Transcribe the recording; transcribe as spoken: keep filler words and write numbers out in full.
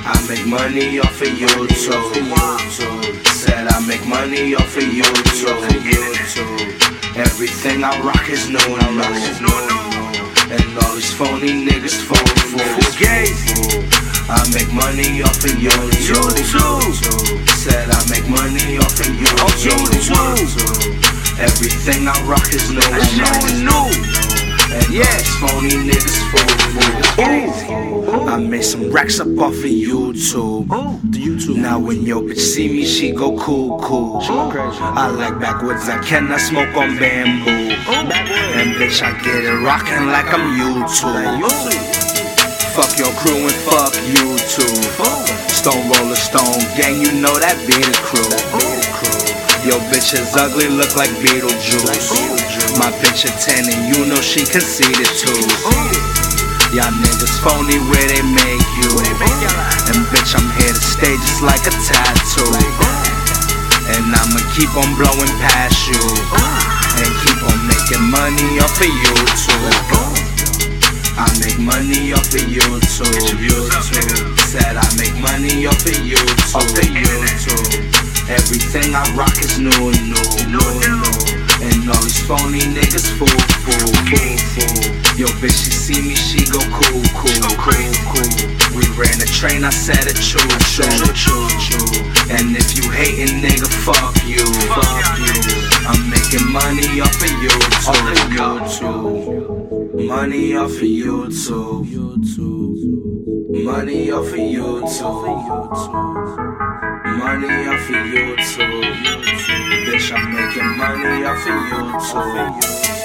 I make money off of YouTube. Said I make money off of YouTube. Everything I rock is new, and all these phony niggas fool, fool. I make money off of YouTube. Said I make money off of YouTube. Everything I rock is new, and all these phony niggas fool, fool. I made some racks up off of YouTube. Now when your bitch see me, she go cool, cool. I like backwoods, I cannot smoke on bamboo. And bitch, I get it rockin' like I'm YouTube. Fuck your crew and fuck YouTube. Stone Roller Stone Gang, you know that be the crew. Your bitch is ugly, look like Beetlejuice. My bitch a ten and you know she conceited too. Y'all niggas phony where they make you. And bitch, I'm here to stay just like a tattoo. And I'ma keep on blowing past you, and keep on making money off of YouTube. I make money off of YouTube. YouTube. Said I make money off of YouTube. Off of YouTube. Everything I rock is new, new, new, new. And all these phony niggas fool, fool, fool, fool. Yo bitch, she see me, she go cool, cool, cool, cool. We ran the train, I said it true, true, true, true. And if you hatin', nigga, fuck you, fuck you. I'm making money off of YouTube. Money off of YouTube. Money off of YouTube. Money off of YouTube. Bitch, I'm making money off of YouTube.